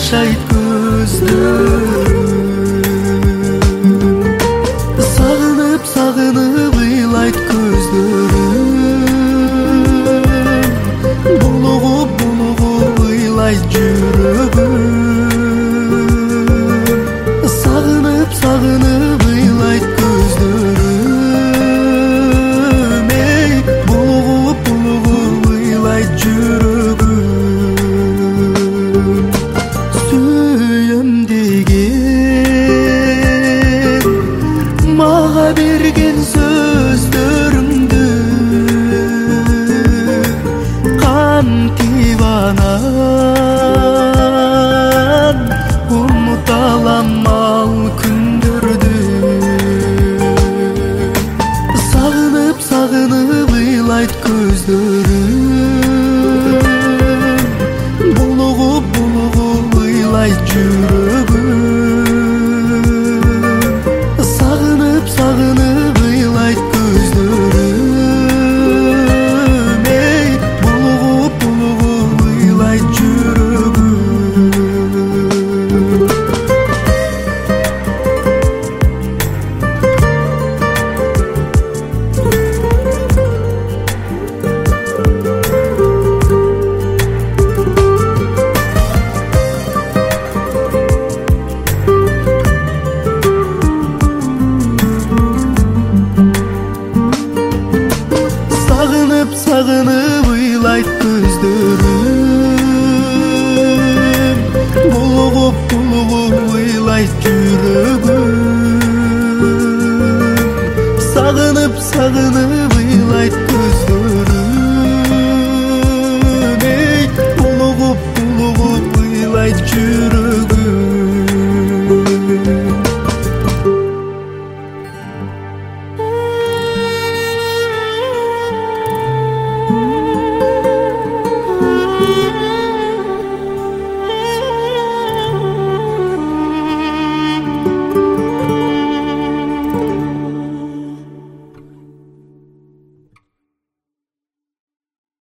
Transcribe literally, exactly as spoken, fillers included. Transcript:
жашайт көздөрүм, сагынып сагынып ыйлайт көздөрүм, булугуп булугуп ыйлайт жүрөгүм, сагынып сагынып ыйлайт көздөрүм, эй булугуп булугуп ыйлайт жүрөгүм. Сүйөм деген мага берген сөздөрүңдү кантип анан унута алам ал күндөрдү. Сагынып сагынып ыйлайт көздөрүм, булугуп булугуп ыйлайт жүрөгүм, сагынып сагынып ыйлайт көздөрүм, эй булугуп булугуп ыйлайт жүрөгүм. Сагынып сагынып